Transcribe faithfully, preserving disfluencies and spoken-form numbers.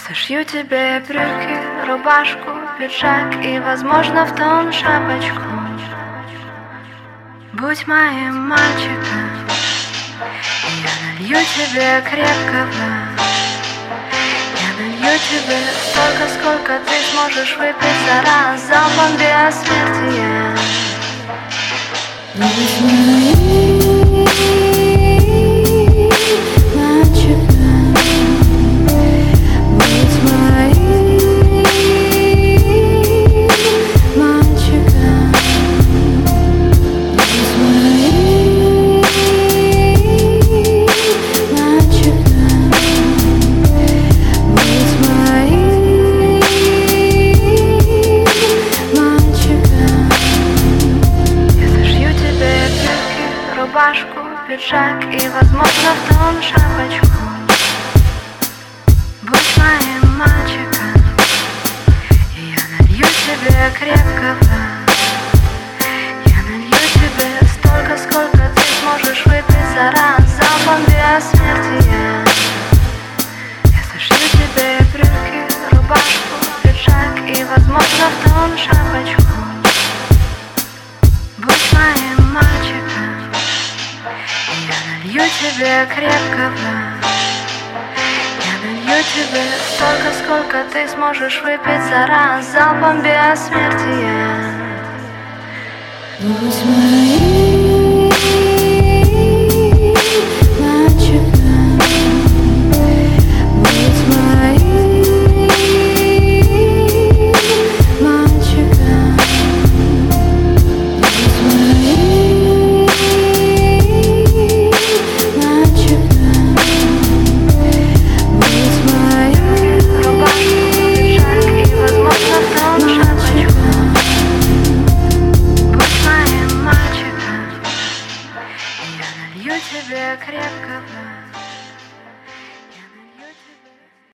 Сошью тебе брюки, рубашку, пиджак и, возможно, в тон шапочку. Будь моим мальчиком, я налью тебе крепкого. Я налью тебе столько, сколько ты сможешь выпить за раз, залпом бессмертия. Будь моим мальчиком, будь моим мальчиком, будь моим мальчиком, будь моим мальчиком. Я сошью тебе брюки, рубашку, пиджак и, возможно, в тон шапочку. Будь моим мальчиком, и я налью тебе крепкого. Я налью тебе столько, сколько ты сможешь выпить за раз, залпом бессмертия. Я сошью тебе брюки, рубашку, пиджак и, возможно, в тон шапочку. Будь моим мальчиком, и я налью тебе крепкого. Я налью тебе столько, сколько ты сможешь выпить за раз, залпом бессмертия. Будь моим мальчиком, будь моим мальчиком, будь моим мальчиком, будь моим рубашку, пиджак и, возможно, в тон шапочку. Будь моим мальчиком, и я налью тебе крепкого.